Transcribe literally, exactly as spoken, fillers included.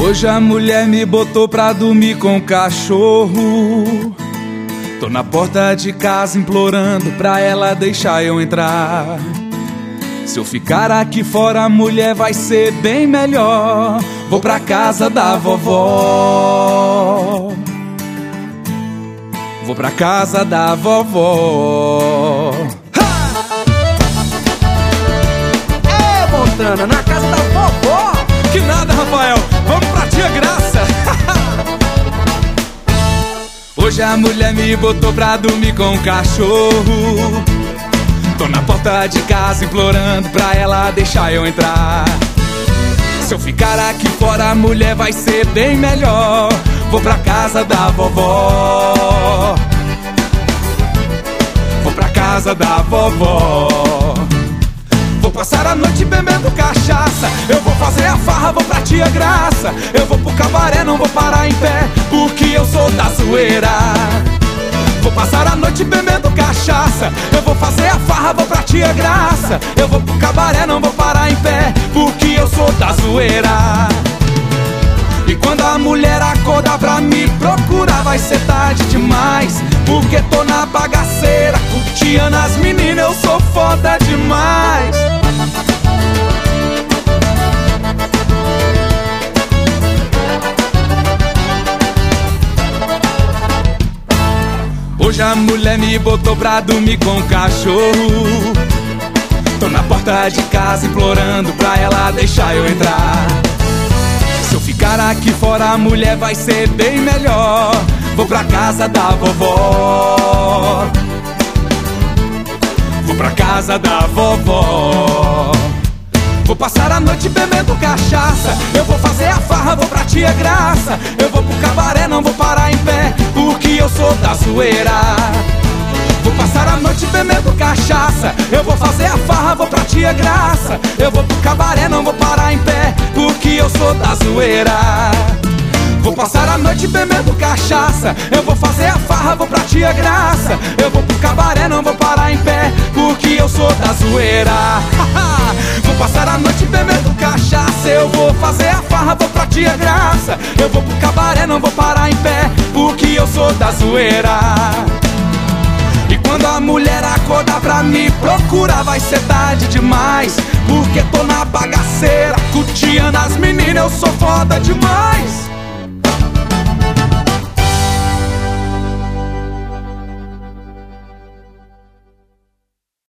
Hoje a mulher me botou pra dormir com o cachorro. Tô na porta de casa implorando pra ela deixar eu entrar. Se eu ficar aqui fora, a mulher vai ser bem melhor. Vou pra casa da vovó. Vou pra casa da vovó. É, Montana, na casa da vovó. Que nada, Rafael, vamos pra tia Graça. Hoje a mulher me botou pra dormir com o cachorro. Tô na porta de casa implorando pra ela deixar eu entrar. Se eu ficar aqui fora, a mulher vai ser bem melhor. Vou pra casa da vovó. Vou pra casa da vovó. Vou passar a noite bebendo cachaça. Eu vou fazer a farra, vou pra tia Graça. Eu vou pro cabaré, não vou parar em pé, porque eu sou da zoeira. Vou passar a noite bebendo cachaça. Eu vou fazer a farra, vou pra tia Graça. Eu vou pro cabaré, não vou parar em pé, porque eu sou da zoeira. E quando a mulher acordar pra me procurar, vai ser tarde demais, porque tô na bagaceira, curtindo as meninas, eu sou foda demais. Hoje a mulher me botou pra dormir com o cachorro. Tô na porta de casa implorando pra ela deixar eu entrar. Se eu ficar aqui fora, a mulher vai ser bem melhor. Vou pra casa da vovó. Vou pra casa da vovó. Vou passar a noite bebendo cachaça. Eu vou fazer a farra, vou pra tia Graça. Eu vou pro cabaré, não vou parar em pé, porque eu sou da zoeira. Vou passar a noite bebendo cachaça. Eu vou fazer a farra, vou pra tia Graça. Eu vou pro cabaré, não vou parar em pé, porque eu sou da zoeira. Vou passar a noite bebendo cachaça. Eu vou fazer a farra, vou pra tia Graça. Eu vou pro cabaré, não vou parar em pé, porque eu sou da zoeira. Vou passar a noite bebendo cachaça. Eu vou fazer a farra, vou pra tia Graça. Eu vou pro cabaré, não vou parar em pé, porque eu sou da zoeira. E quando a mulher acordar pra me procurar, vai ser tarde demais, porque tô na bagaceira, curtindo as meninas, eu sou foda demais.